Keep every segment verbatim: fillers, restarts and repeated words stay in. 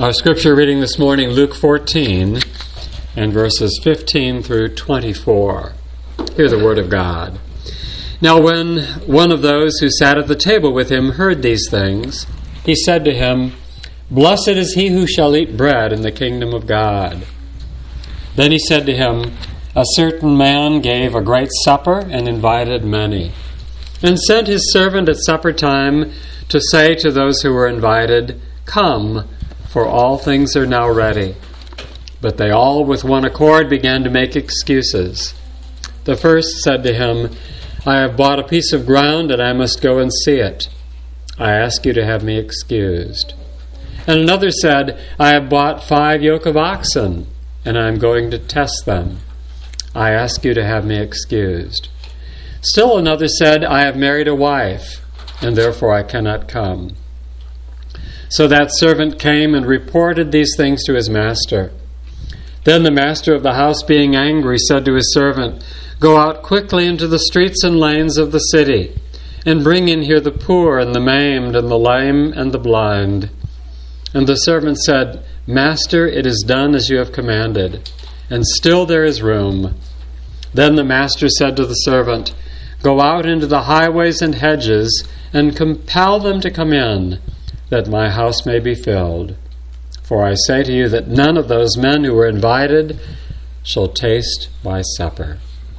Our scripture reading this morning, Luke fourteen, and verses fifteen through twenty-four. Hear the word of God. Now when one of those who sat at the table with him heard these things, he said to him, "Blessed is he who shall eat bread in the kingdom of God." Then he said to him, "A certain man gave a great supper and invited many, and sent his servant at supper time to say to those who were invited, 'Come, for all things are now ready.' But they all with one accord began to make excuses. The first said to him, 'I have bought a piece of ground and I must go and see it. I ask you to have me excused.' And another said, 'I have bought five yoke of oxen and I am going to test them. I ask you to have me excused.' Still another said, 'I have married a wife and therefore I cannot come.' So that servant came and reported these things to his master. Then the master of the house, being angry, said to his servant, 'Go out quickly into the streets and lanes of the city, and bring in here the poor and the maimed and the lame and the blind.' And the servant said, 'Master, it is done as you have commanded, and still there is room.' Then the master said to the servant, 'Go out into the highways and hedges, and compel them to come in, that my house may be filled. For I say to you that none of those men who were invited shall taste my supper.'"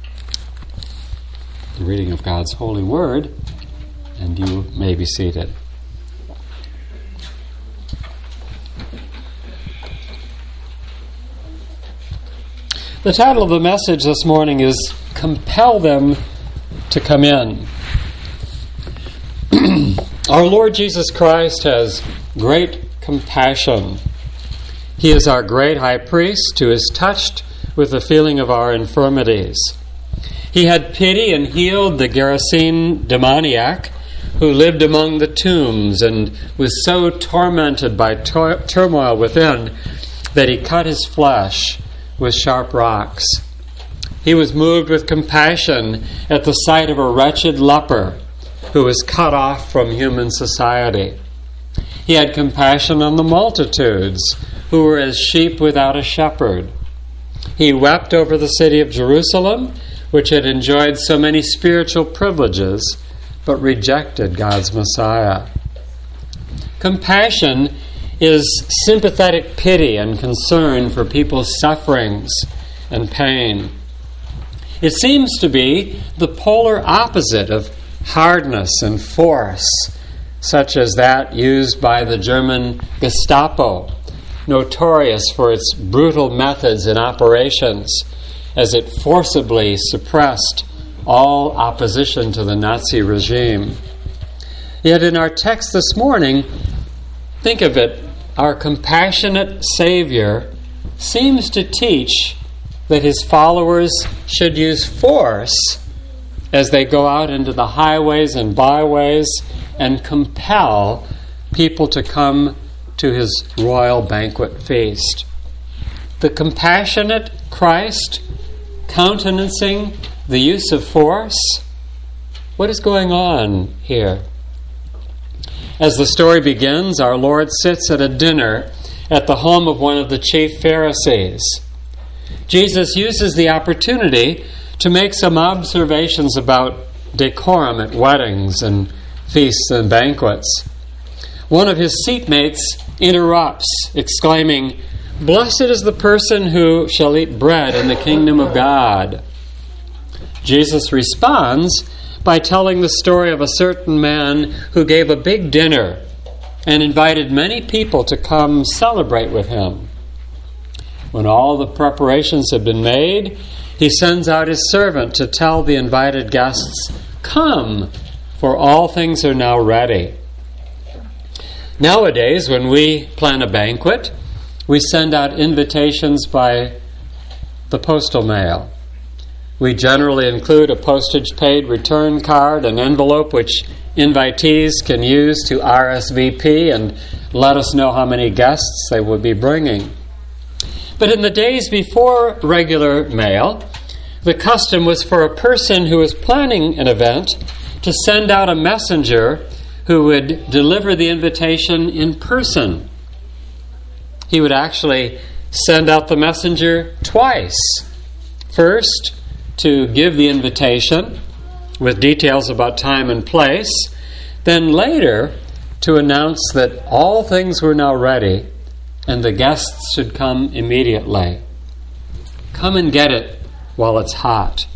The reading of God's holy word, and you may be seated. The title of the message this morning is "Compel Them to Come In." Our Lord Jesus Christ has great compassion. He is our great high priest who is touched with the feeling of our infirmities. He had pity and healed the Gerasene demoniac who lived among the tombs and was so tormented by tur- turmoil within that he cut his flesh with sharp rocks. He was moved with compassion at the sight of a wretched leper who was cut off from human society. He had compassion on the multitudes who were as sheep without a shepherd. He wept over the city of Jerusalem, which had enjoyed so many spiritual privileges, but rejected God's Messiah. Compassion is sympathetic pity and concern for people's sufferings and pain. It seems to be the polar opposite of hardness and force, such as that used by the German Gestapo, notorious for its brutal methods and operations, as it forcibly suppressed all opposition to the Nazi regime. Yet in our text this morning, think of it, our compassionate Savior seems to teach that his followers should use force as they go out into the highways and byways and compel people to come to his royal banquet feast. The compassionate Christ countenancing the use of force? What is going on here? As the story begins, our Lord sits at a dinner at the home of one of the chief Pharisees. Jesus uses the opportunity to make some observations about decorum at weddings and feasts and banquets. One of his seatmates interrupts, exclaiming, "Blessed is the person who shall eat bread in the kingdom of God." Jesus responds by telling the story of a certain man who gave a big dinner and invited many people to come celebrate with him. When all the preparations have been made, he sends out his servant to tell the invited guests, "Come, for all things are now ready." Nowadays, when we plan a banquet, we send out invitations by the postal mail. We generally include a postage-paid return card, an envelope which invitees can use to R S V P and let us know how many guests they will be bringing. But in the days before regular mail, the custom was for a person who was planning an event to send out a messenger who would deliver the invitation in person. he would actually send out the messenger twice. First, to give the invitation with details about time and place. Then later, to announce that all things were now ready and the guests should come immediately. Come and get it while it's hot.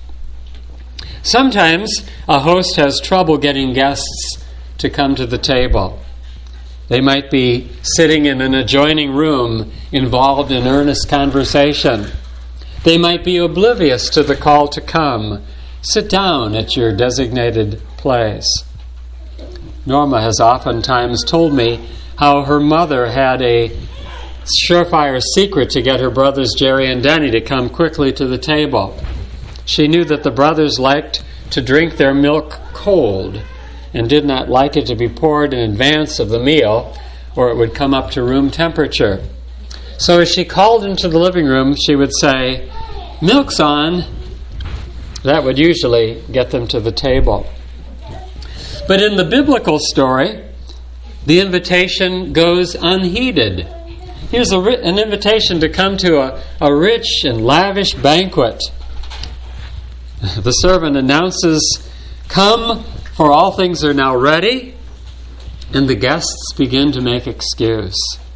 Sometimes a host has trouble getting guests to come to the table. They might be sitting in an adjoining room involved in earnest conversation. They might be oblivious to the call to come. Sit down at your designated place. Norma has oftentimes told me how her mother had a surefire secret to get her brothers Jerry and Denny to come quickly to the table. She knew that the brothers liked to drink their milk cold and did not like it to be poured in advance of the meal, or it would come up to room temperature. So as she called into the living room, she would say, "Milk's on." That would usually get them to the table. But in the biblical story, the invitation goes unheeded. Here's a, an invitation to come to a, a rich and lavish banquet. The servant announces, "Come, for all things are now ready," and the guests begin to make excuse.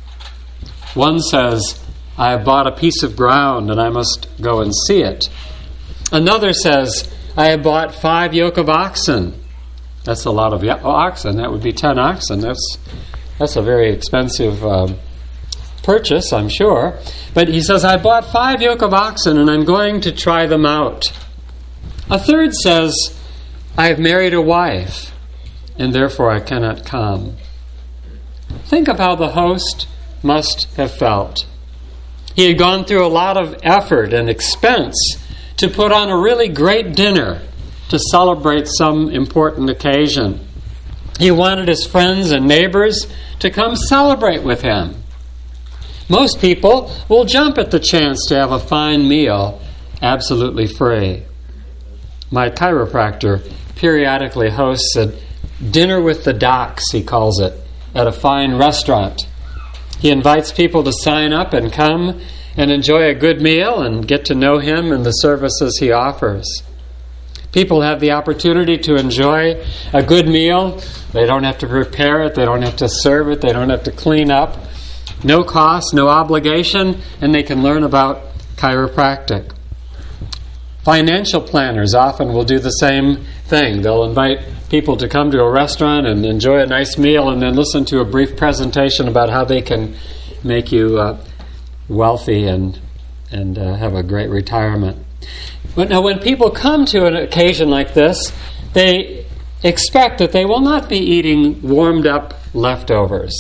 One says, "I have bought a piece of ground and I must go and see it." Another says, "I have bought five yoke of oxen." That's a lot of oxen. That would be ten oxen. That's that's a very expensive um, purchase, I'm sure. But he says, "I bought five yoke of oxen and I'm going to try them out." A third says, "I have married a wife and therefore I cannot come." Think of how the host must have felt. He had gone through a lot of effort and expense to put on a really great dinner to celebrate some important occasion. He wanted his friends and neighbors to come celebrate with him. Most people will jump at the chance to have a fine meal absolutely free. My chiropractor periodically hosts a dinner with the docs, he calls it, at a fine restaurant. He invites people to sign up and come and enjoy a good meal and get to know him and the services he offers. People have the opportunity to enjoy a good meal. They don't have to prepare it. They don't have to serve it. They don't have to clean up. No cost, no obligation, and they can learn about chiropractic. Financial planners often will do the same thing. They'll invite people to come to a restaurant and enjoy a nice meal and then listen to a brief presentation about how they can make you uh, wealthy and, and uh, have a great retirement. But now when people come to an occasion like this, they expect that they will not be eating warmed up leftovers.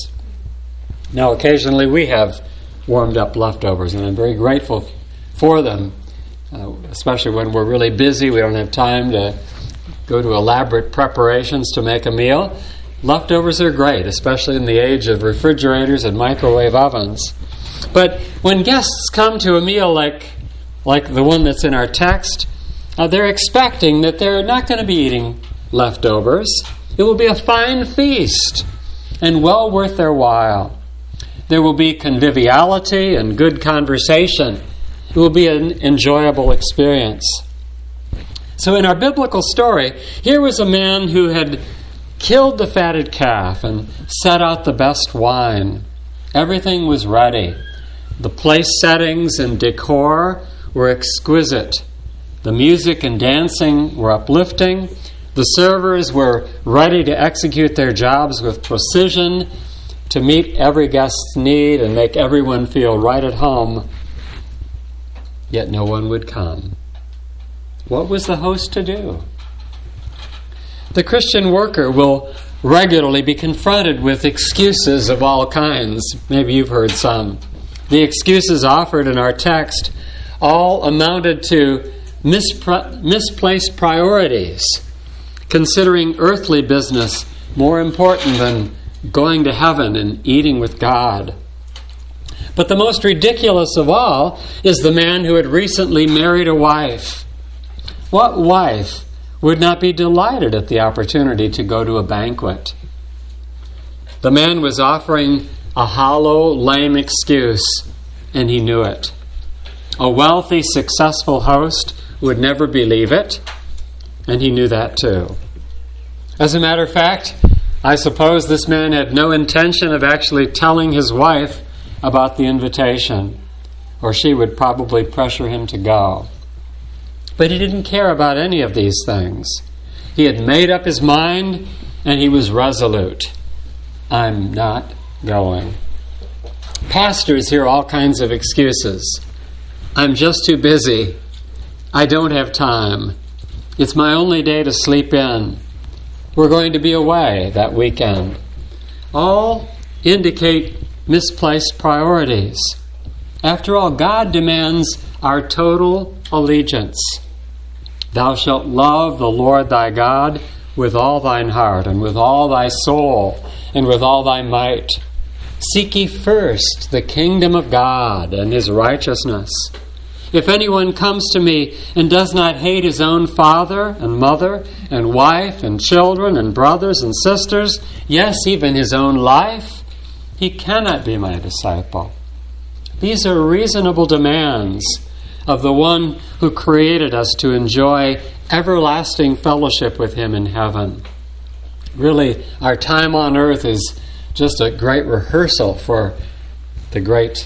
Now occasionally we have warmed up leftovers and I'm very grateful for them, uh, especially when we're really busy, we don't have time to go to elaborate preparations to make a meal. Leftovers are great, especially in the age of refrigerators and microwave ovens. But when guests come to a meal like like the one that's in our text, uh, they're expecting that they're not going to be eating leftovers. It will be a fine feast and well worth their while. There will be conviviality and good conversation. It will be an enjoyable experience. So in our biblical story, here was a man who had killed the fatted calf and set out the best wine. Everything was ready. The place settings and decor were exquisite. The music and dancing were uplifting. The servers were ready to execute their jobs with precision, to meet every guest's need and make everyone feel right at home. Yet no one would come. What was the host to do? The Christian worker will regularly be confronted with excuses of all kinds. Maybe you've heard some. The excuses offered in our text all amounted to mispr- misplaced priorities, considering earthly business more important than going to heaven and eating with God. But the most ridiculous of all is the man who had recently married a wife. What wife would not be delighted at the opportunity to go to a banquet? The man was offering a hollow, lame excuse, and he knew it. A wealthy, successful host would never believe it, and he knew that too. As a matter of fact, I suppose this man had no intention of actually telling his wife about the invitation, or she would probably pressure him to go. But he didn't care about any of these things. He had made up his mind, and he was resolute. I'm not going. Pastors hear all kinds of excuses. I'm just too busy. I don't have time. It's my only day to sleep in. We're going to be away that weekend. All indicate misplaced priorities. After all, God demands our total allegiance. Thou shalt love the Lord thy God with all thine heart, and with all thy soul, and with all thy might. Seek ye first the kingdom of God and his righteousness. If anyone comes to me and does not hate his own father and mother and wife and children and brothers and sisters, yes, even his own life, he cannot be my disciple. These are reasonable demands of the one who created us to enjoy everlasting fellowship with him in heaven. Really, our time on earth is just a great rehearsal for the great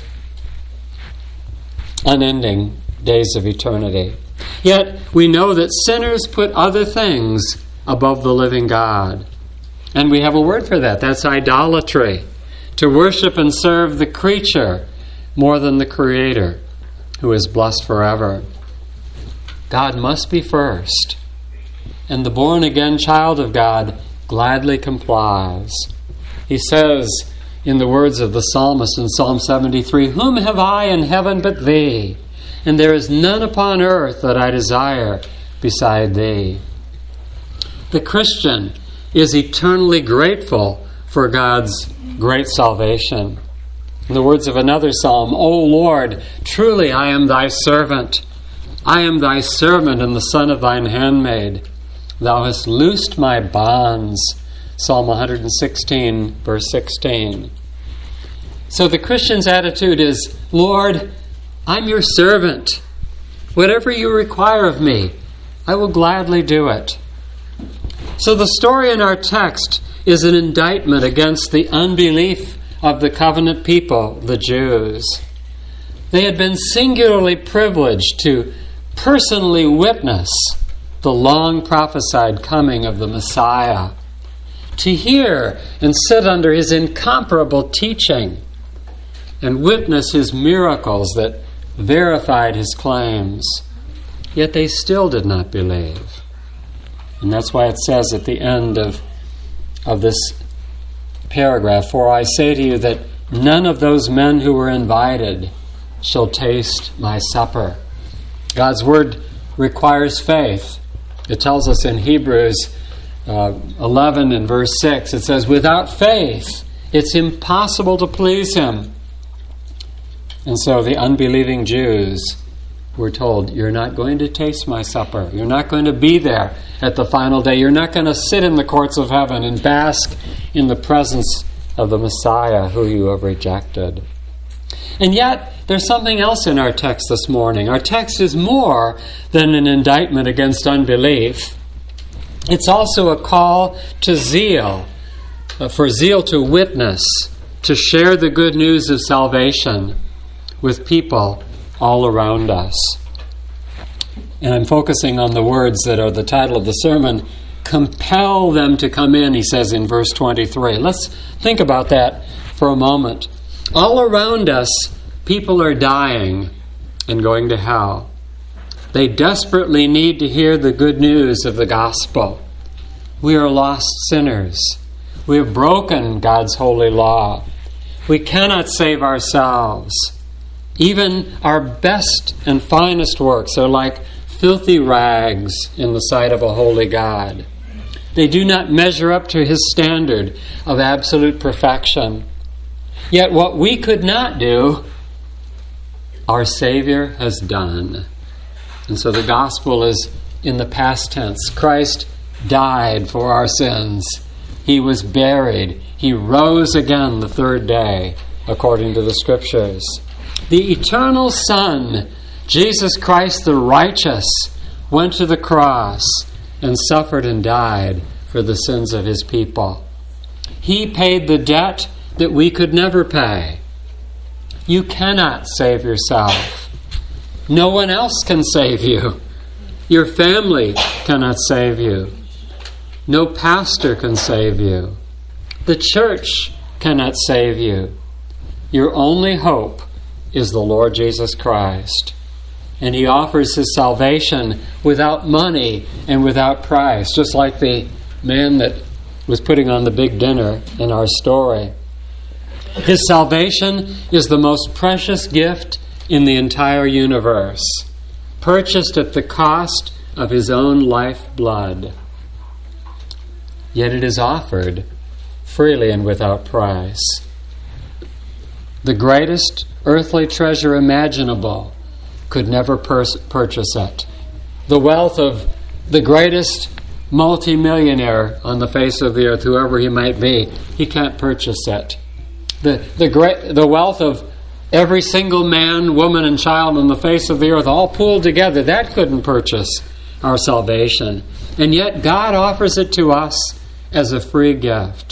unending days of eternity. Yet we know that sinners put other things above the living God. And we have a word for that. That's idolatry. To worship and serve the creature more than the Creator, who is blessed forever. God must be first. And the born-again child of God gladly complies. He says, in the words of the psalmist in Psalm seventy-three, "Whom have I in heaven but thee? And there is none upon earth that I desire beside thee." The Christian is eternally grateful for God's great salvation. In the words of another psalm, "O Lord, truly I am thy servant. I am thy servant and the son of thine handmaid. Thou hast loosed my bonds." Psalm one sixteen, verse sixteen. So the Christian's attitude is, "Lord, I'm your servant. Whatever you require of me, I will gladly do it." So the story in our text is an indictment against the unbelief of the covenant people, the Jews. They had been singularly privileged to personally witness the long prophesied coming of the Messiah, to hear and sit under his incomparable teaching and witness his miracles that verified his claims. Yet they still did not believe. And that's why it says at the end of, of this paragraph, "For I say to you that none of those men who were invited shall taste my supper." God's word requires faith. It tells us in Hebrews uh, eleven and verse six, it says, "Without faith, it's impossible to please him." And so the unbelieving Jews were told, "You're not going to taste my supper. You're not going to be there at the final day. You're not going to sit in the courts of heaven and bask in the presence of the Messiah who you have rejected." And yet, there's something else in our text this morning. Our text is more than an indictment against unbelief. It's also a call to zeal, for zeal to witness, to share the good news of salvation with people all around us. And I'm focusing on the words that are the title of the sermon. Compel them to come in, he says in verse twenty-three. Let's think about that for a moment. All around us, people are dying and going to hell. They desperately need to hear the good news of the gospel. We are lost sinners. We have broken God's holy law. We cannot save ourselves. Even our best and finest works are like filthy rags in the sight of a holy God. They do not measure up to his standard of absolute perfection. Yet what we could not do, our Savior has done. And so the gospel is in the past tense. Christ died for our sins. He was buried. He rose again the third day, according to the Scriptures. The eternal Son, Jesus Christ the righteous, went to the cross and suffered and died for the sins of his people. He paid the debt that we could never pay. You cannot save yourself. No one else can save you. Your family cannot save you. No pastor can save you. The church cannot save you. Your only hope is the Lord Jesus Christ. And he offers his salvation without money and without price, just like the man that was putting on the big dinner in our story. His salvation is the most precious gift in the entire universe, purchased at the cost of his own lifeblood. Yet it is offered freely and without price. The greatest earthly treasure imaginable could never pers- purchase it. The wealth of the greatest multimillionaire on the face of the earth, whoever he might be, he can't purchase it. The, the, great, the wealth of every single man, woman, and child on the face of the earth, all pooled together, that couldn't purchase our salvation. And yet God offers it to us as a free gift.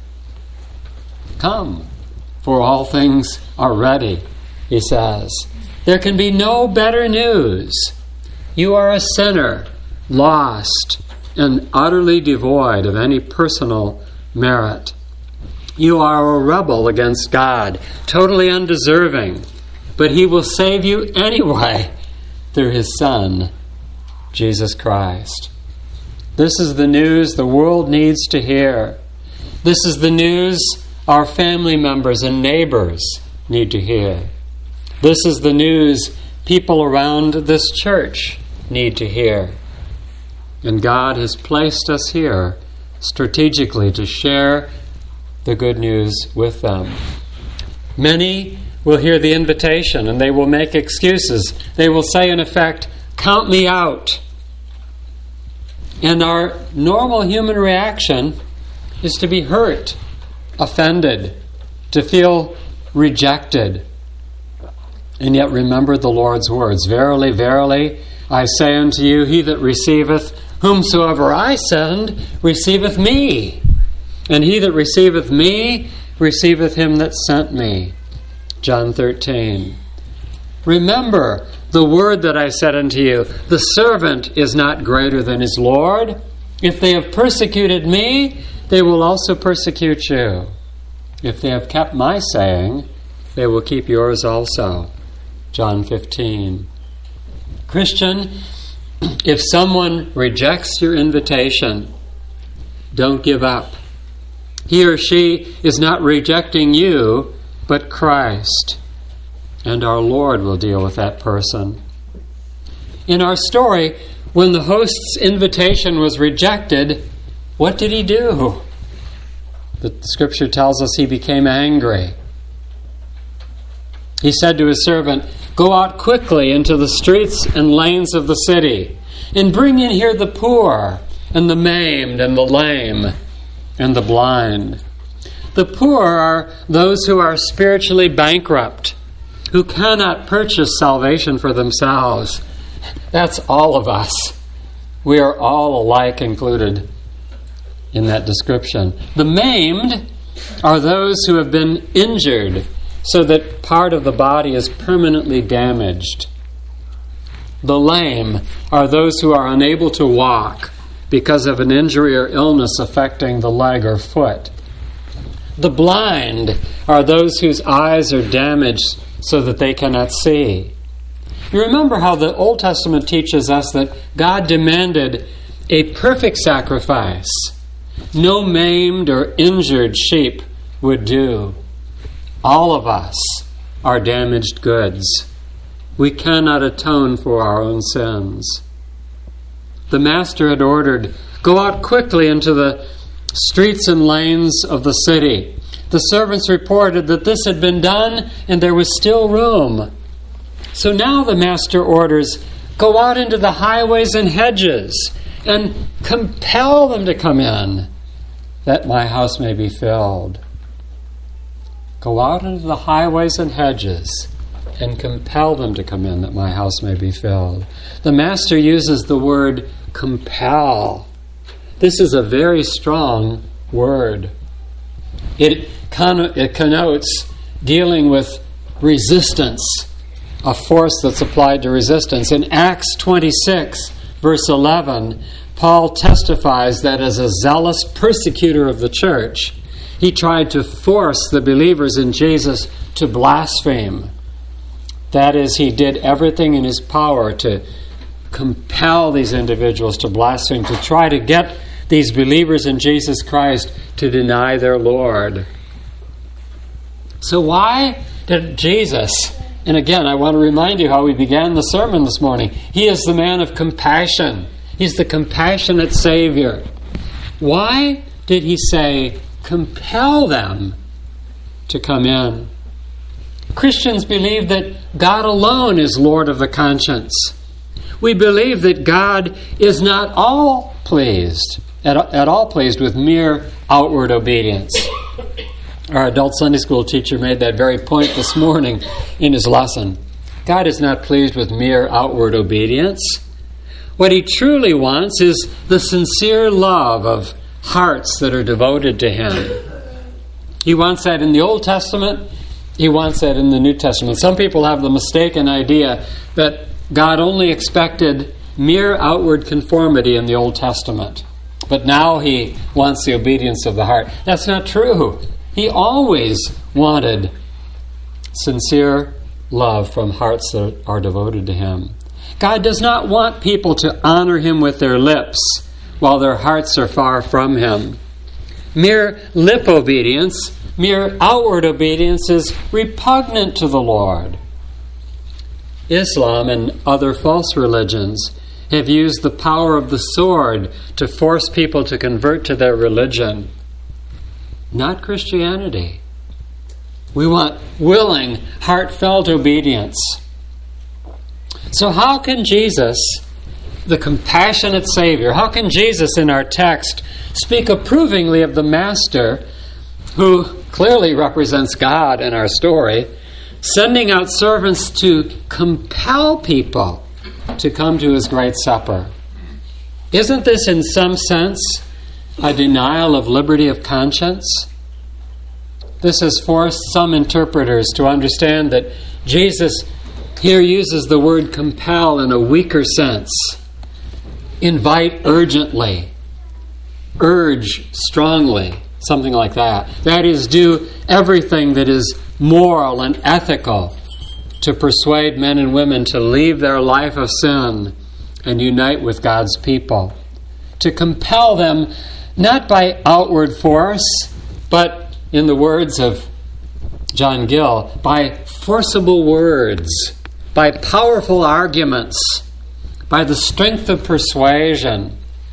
Come, for all things are ready, he says. There can be no better news. You are a sinner, lost, and utterly devoid of any personal merit. You are a rebel against God, totally undeserving, but he will save you anyway through his Son, Jesus Christ. This is the news the world needs to hear. This is the news our family members and neighbors need to hear. This is the news people around this church need to hear. And God has placed us here strategically to share the good news with them. Many will hear the invitation and they will make excuses. They will say, in effect, "Count me out." And our normal human reaction is to be hurt, offended, to feel rejected. And yet remember the Lord's words, "Verily, verily, I say unto you, he that receiveth whomsoever I send receiveth me. And he that receiveth me receiveth him that sent me." John thirteen. Remember the word that I said unto you, the servant is not greater than his Lord. If they have persecuted me, they will also persecute you. If they have kept my saying, they will keep yours also. John fifteen. Christian, if someone rejects your invitation, don't give up. He or she is not rejecting you, but Christ. And our Lord will deal with that person. In our story, when the host's invitation was rejected, what did he do? The Scripture tells us he became angry. He said to his servant, "Go out quickly into the streets and lanes of the city, and bring in here the poor, and the maimed, and the lame, and the blind." The poor are those who are spiritually bankrupt, who cannot purchase salvation for themselves. That's all of us. We are all alike included in that description. The maimed are those who have been injured so that part of the body is permanently damaged. The lame are those who are unable to walk because of an injury or illness affecting the leg or foot. The blind are those whose eyes are damaged so that they cannot see. You remember how the Old Testament teaches us that God demanded a perfect sacrifice. No maimed or injured sheep would do. All of us are damaged goods. We cannot atone for our own sins. The master had ordered, "Go out quickly into the streets and lanes of the city." The servants reported that this had been done and there was still room. So now the master orders, "Go out into the highways and hedges and compel them to come in." that my house may be filled. Go out into the highways and hedges and compel them to come in that my house may be filled. The Master uses the word compel. This is a very strong word. It, con- it connotes dealing with resistance, a force that's applied to resistance. In Acts twenty-six, verse eleven, Paul testifies that as a zealous persecutor of the church, he tried to force the believers in Jesus to blaspheme. That is, he did everything in his power to compel these individuals to blaspheme, to try to get these believers in Jesus Christ to deny their Lord. So why did Jesus, and again, I want to remind you how we began the sermon this morning. He is the man of compassion. He's the compassionate Savior. Why did he say, compel them to come in? Christians believe that God alone is Lord of the conscience. We believe that God is not all pleased, at, at all pleased with mere outward obedience. Our adult Sunday school teacher made that very point this morning in his lesson. God is not pleased with mere outward obedience. What he truly wants is the sincere love of hearts that are devoted to him. He wants that in the Old Testament. He wants that in the New Testament. Some people have the mistaken idea that God only expected mere outward conformity in the Old Testament, but now he wants the obedience of the heart. That's not true. He always wanted sincere love from hearts that are devoted to him. God does not want people to honor him with their lips while their hearts are far from him. Mere lip obedience, mere outward obedience is repugnant to the Lord. Islam and other false religions have used the power of the sword to force people to convert to their religion. Not Christianity. We want willing, heartfelt obedience. So how can Jesus, the compassionate Savior, how can Jesus in our text speak approvingly of the Master, who clearly represents God in our story, sending out servants to compel people to come to his great supper? Isn't this in some sense a denial of liberty of conscience? This has forced some interpreters to understand that Jesus here uses the word compel in a weaker sense. Invite urgently, urge strongly, something like that. That is, do everything that is moral and ethical to persuade men and women to leave their life of sin and unite with God's people. To compel them not by outward force, but, in the words of John Gill, by forcible words, by powerful arguments, by the strength of persuasion.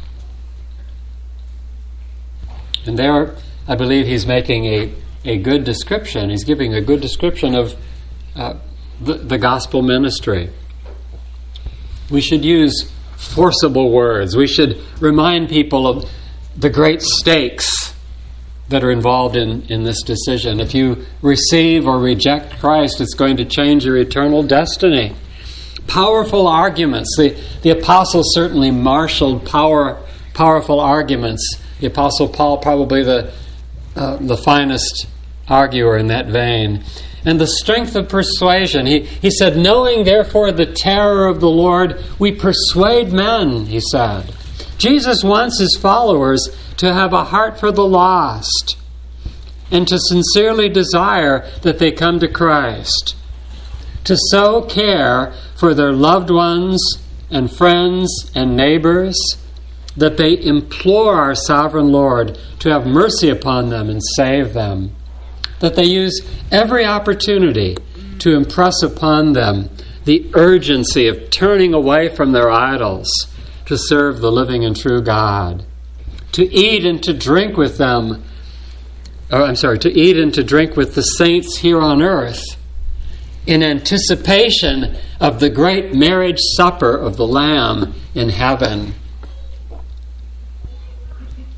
And there, I believe he's making a, a good description. He's giving a good description of uh, the, the gospel ministry. We should use forcible words. We should remind people of the great stakes that are involved in, in this decision. If you receive or reject Christ, it's going to change your eternal destiny. Powerful arguments. The, the apostles certainly marshaled power, powerful arguments. The Apostle Paul, probably the, uh, the finest arguer in that vein. And the strength of persuasion. He, he said, knowing therefore the terror of the Lord, we persuade men, he said. Jesus wants his followers to have a heart for the lost and to sincerely desire that they come to Christ, to so care for their loved ones and friends and neighbors that they implore our sovereign Lord to have mercy upon them and save them, that they use every opportunity to impress upon them the urgency of turning away from their idols to serve the living and true God, to eat and to drink with them, or I'm sorry, to eat and to drink with the saints here on earth in anticipation of the great marriage supper of the Lamb in heaven.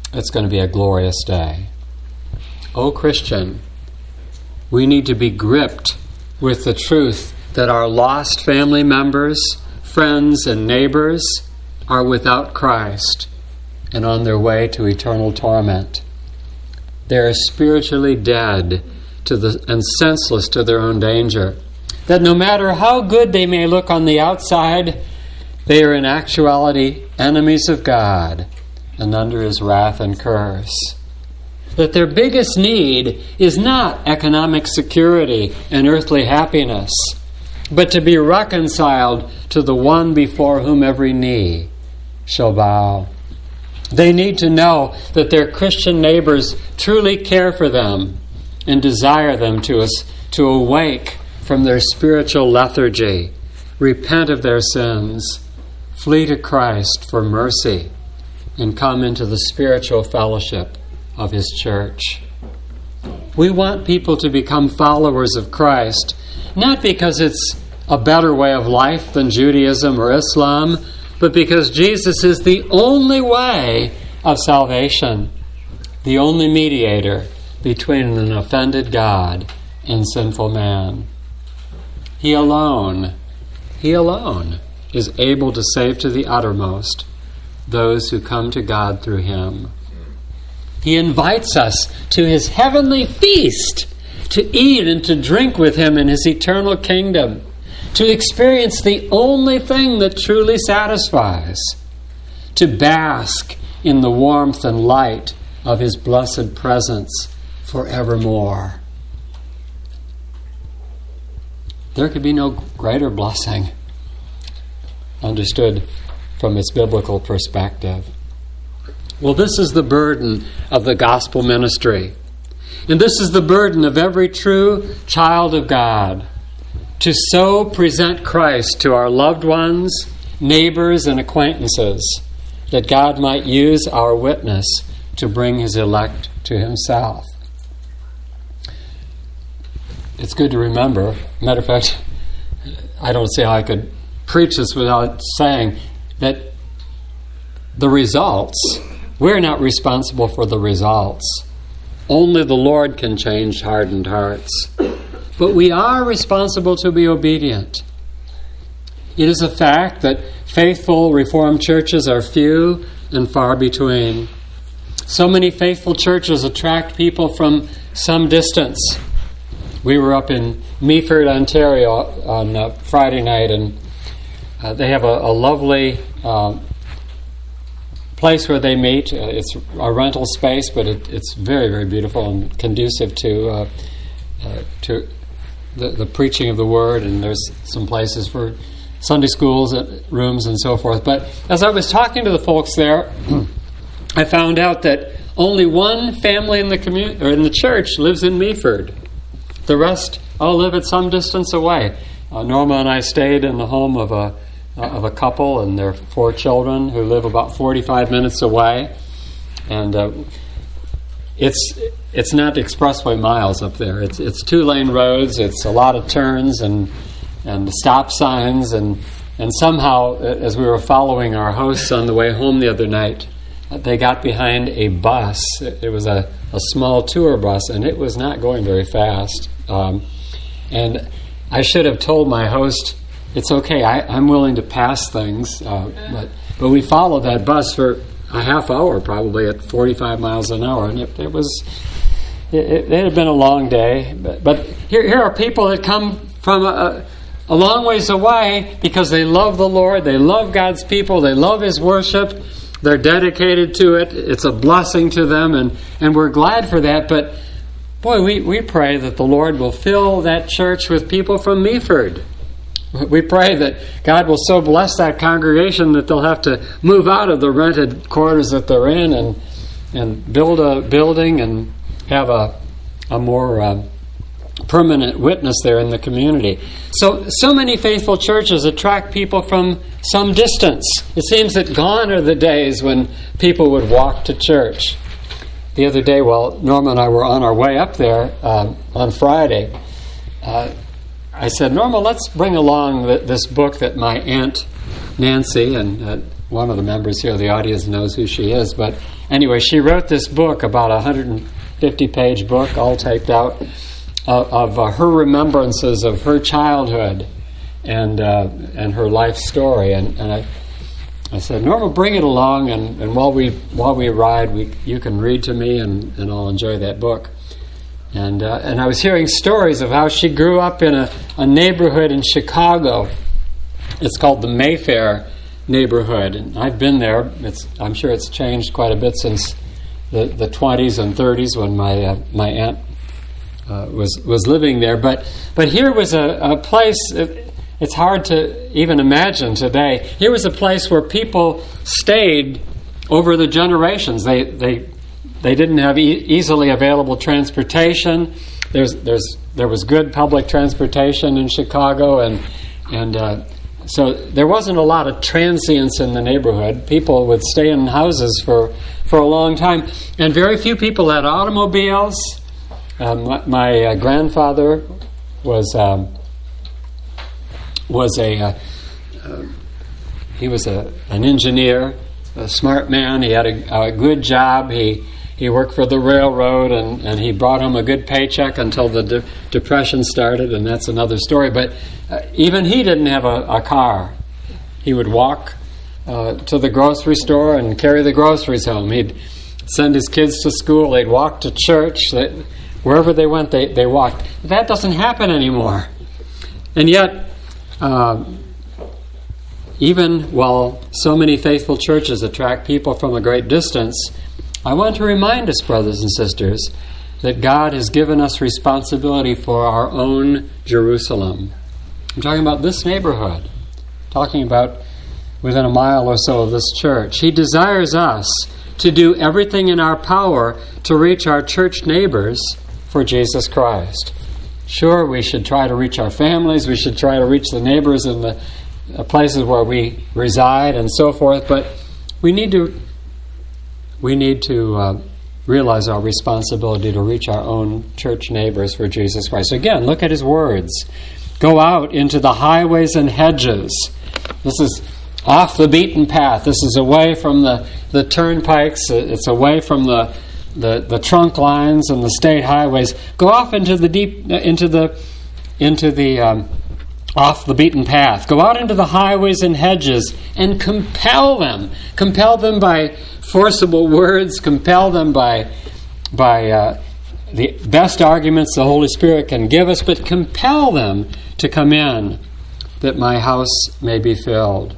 it's going to be a glorious day. Oh, Christian, we need to be gripped with the truth that our lost family members, friends, and neighbors are without Christ and on their way to eternal torment. They are spiritually dead to the and senseless to their own danger. That no matter how good they may look on the outside, they are in actuality enemies of God and under His wrath and curse. That their biggest need is not economic security and earthly happiness, but to be reconciled to the one before whom every knee shall bow. They need to know that their Christian neighbors truly care for them and desire them to, to awake from their spiritual lethargy, repent of their sins, flee to Christ for mercy, and come into the spiritual fellowship of His church. We want people to become followers of Christ, not because it's a better way of life than Judaism or Islam, but because Jesus is the only way of salvation, the only mediator between an offended God and sinful man. He alone, He alone is able to save to the uttermost those who come to God through Him. He invites us to His heavenly feast, to eat and to drink with Him in His eternal kingdom, to experience the only thing that truly satisfies, to bask in the warmth and light of His blessed presence forevermore. There could be no greater blessing, understood from its biblical perspective. Well, this is the burden of the gospel ministry. And this is the burden of every true child of God, to so present Christ to our loved ones, neighbors, and acquaintances, that God might use our witness to bring His elect to Himself. It's good to remember. Matter of fact, I don't see how I could preach this without saying that the results, we're not responsible for the results. Only the Lord can change hardened hearts. But we are responsible to be obedient. It is a fact that faithful Reformed churches are few and far between. So many faithful churches attract people from some distance. We were up in Meaford, Ontario on uh, Friday night, and uh, they have a, a lovely uh, place where they meet. Uh, it's a rental space, but it, it's very, very beautiful and conducive to uh, uh, to the, the preaching of the Word, and there's some places for Sunday schools, uh, rooms, and so forth. But as I was talking to the folks there, I found out that only one family in the community or in the church lives in Meaford. The rest all live at some distance away. Uh, Norma and I stayed in the home of a uh, of a couple and their four children who live about forty-five minutes away, and uh, it's it's not expressway miles up there. It's it's two lane roads. It's a lot of turns and and stop signs, and and somehow as we were following our hosts on the way home the other night, they got behind a bus. It was a, a small tour bus, and it was not going very fast. Um, and I should have told my host, it's okay, I, I'm willing to pass things. Uh, but but we followed that bus for a half hour, probably at forty-five miles an hour. And it, it was, it, it, it had been a long day. But, but here, here are people that come from a, a long ways away because they love the Lord, they love God's people, they love His worship. They're dedicated to it. It's a blessing to them, and, and we're glad for that. But, boy, we, we pray that the Lord will fill that church with people from Meaford. We pray that God will so bless that congregation that they'll have to move out of the rented quarters that they're in and and build a building and have a, a more uh, permanent witness there in the community. So, so many faithful churches attract people from some distance. It seems that gone are the days when people would walk to church. The other day, while Norma and I were on our way up there uh, on Friday, uh, I said, Norma, let's bring along th- this book that my Aunt Nancy, and uh, one of the members here of the audience knows who she is, but anyway, she wrote this book, about a one hundred fifty page book, all typed out, uh, of uh, her remembrances of her childhood and uh, and her life story. And, and I I said, Norma, bring it along, and, and while we while we ride, we you can read to me, and, and I'll enjoy that book. And uh, and I was hearing stories of how she grew up in a, a neighborhood in Chicago. It's called the Mayfair neighborhood, and I've been there. It's I'm sure it's changed quite a bit since the, the twenties and thirties when my uh, my aunt uh, was was living there. But but here was a, a place. It, it's hard to even imagine today. Here was a place where people stayed over the generations. They they. They didn't have e- easily available transportation. There's, there's, there was good public transportation in Chicago, and and uh, so there wasn't a lot of transience in the neighborhood. People would stay in houses for, for a long time, and very few people had automobiles. Um, my my uh, grandfather was um, was a uh, uh, he was a an engineer, a smart man. He had a, a good job. He He worked for the railroad, and, and he brought home a good paycheck until the de- Depression started, and that's another story. But uh, even he didn't have a, a car. He would walk uh, to the grocery store and carry the groceries home. He'd send his kids to school. They'd walk to church. They, wherever they went, they, they walked. That doesn't happen anymore. And yet, uh, even while so many faithful churches attract people from a great distance, I want to remind us, brothers and sisters, that God has given us responsibility for our own Jerusalem. I'm talking about this neighborhood, talking about within a mile or so of this church. He desires us to do everything in our power to reach our church neighbors for Jesus Christ. Sure, we should try to reach our families, we should try to reach the neighbors in the places where we reside and so forth, but we need to We need to uh, realize our responsibility to reach our own church neighbors for Jesus Christ. Again, look at his words. Go out into the highways and hedges. This is off the beaten path. This is away from the, the turnpikes. It's away from the, the the trunk lines and the state highways. Go off into the deep into the into the um, off the beaten path. Go out into the highways and hedges and compel them. Compel them by forcible words, compel them by by uh, the best arguments the Holy Spirit can give us, but compel them to come in, that my house may be filled.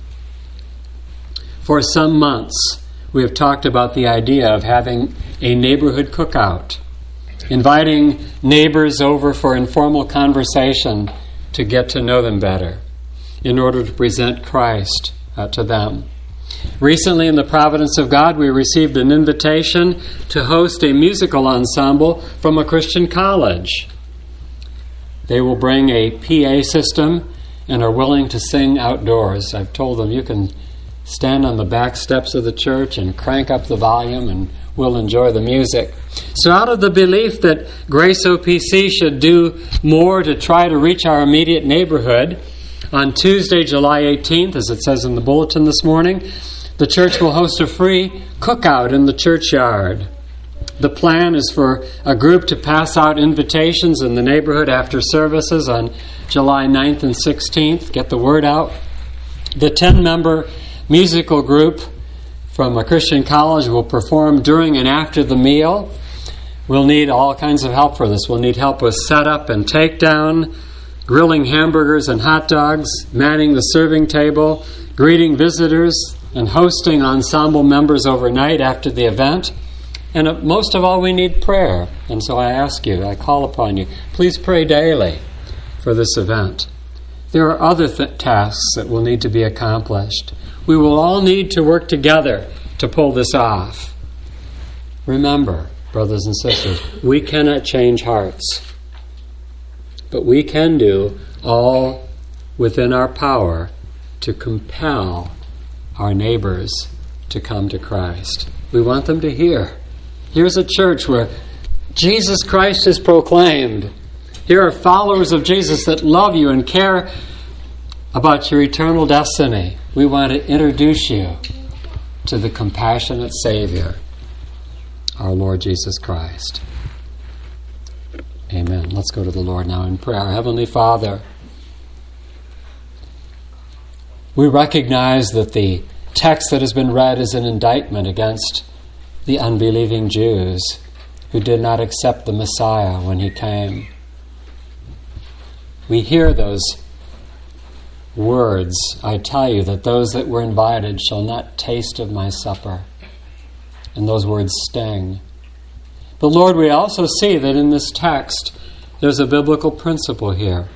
For some months, we have talked about the idea of having a neighborhood cookout, inviting neighbors over for informal conversation to get to know them better, in order to present Christ uh, to them. Recently, in the providence of God, we received an invitation to host a musical ensemble from a Christian college. They will bring a P A system and are willing to sing outdoors. I've told them you can stand on the back steps of the church and crank up the volume and we'll enjoy the music. So out of the belief that Grace O P C should do more to try to reach our immediate neighborhood, on Tuesday, July eighteenth, as it says in the bulletin this morning, the church will host a free cookout in the churchyard. The plan is for a group to pass out invitations in the neighborhood after services on July ninth and sixteenth. Get the word out. The ten-member musical group from a Christian college will perform during and after the meal. We'll need all kinds of help for this. We'll need help with setup and takedown, grilling hamburgers and hot dogs, manning the serving table, greeting visitors, and hosting ensemble members overnight after the event. And uh, most of all, we need prayer. And so I ask you, I call upon you, please pray daily for this event. There are other th- tasks that will need to be accomplished. We will all need to work together to pull this off. Remember, brothers and sisters, we cannot change hearts. But we can do all within our power to compel our neighbors to come to Christ. We want them to hear. Here's a church where Jesus Christ is proclaimed. Here are followers of Jesus that love you and care about your eternal destiny. We want to introduce you to the compassionate Savior our Lord Jesus Christ. Amen. Let's go to the Lord now in prayer. Heavenly Father, we recognize that the text that has been read is an indictment against the unbelieving Jews who did not accept the Messiah when he came. We hear those words, I tell you that those that were invited shall not taste of my supper. And those words sting. But Lord, we also see that in this text there's a biblical principle here,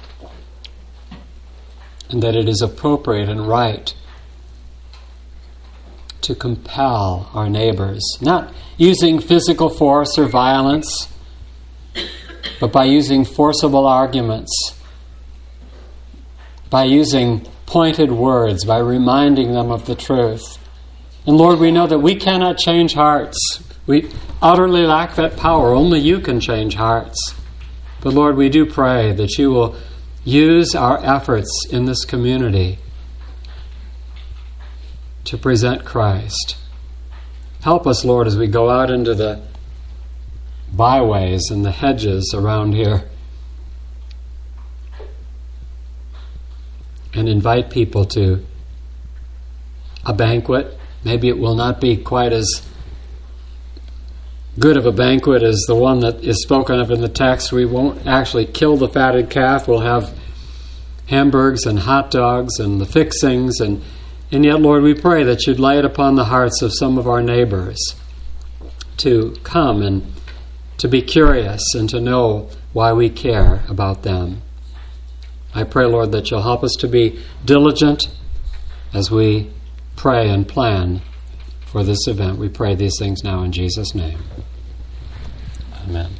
and that it is appropriate and right to compel our neighbors, not using physical force or violence, but by using forcible arguments, by using pointed words, by reminding them of the truth. And Lord, we know that we cannot change hearts. We utterly lack that power. Only you can change hearts. But Lord, we do pray that you will use our efforts in this community to present Christ. Help us, Lord, as we go out into the byways and the hedges around here and invite people to a banquet. Maybe it will not be quite as good of a banquet as the one that is spoken of in the text. We won't actually kill the fatted calf. We'll have hamburgers and hot dogs and the fixings. And, and yet, Lord, we pray that you'd lay it upon the hearts of some of our neighbors to come and to be curious and to know why we care about them. I pray, Lord, that you'll help us to be diligent as we pray and plan for this event. We pray these things now in Jesus' name. Amen.